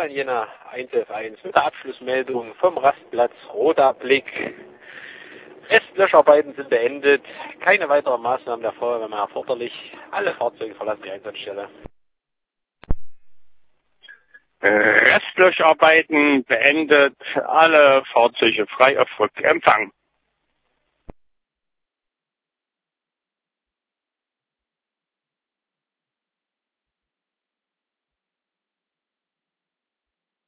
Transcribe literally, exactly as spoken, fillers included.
Feuerwehr Jena eins elf eins mit der Abschlussmeldung vom Rastplatz Roter Blick. Restlöscharbeiten sind beendet. Keine weiteren Maßnahmen der Feuerwehr mehr erforderlich. Alle Fahrzeuge verlassen die Einsatzstelle. Restlöscharbeiten beendet. Alle Fahrzeuge frei auf Rückempfang.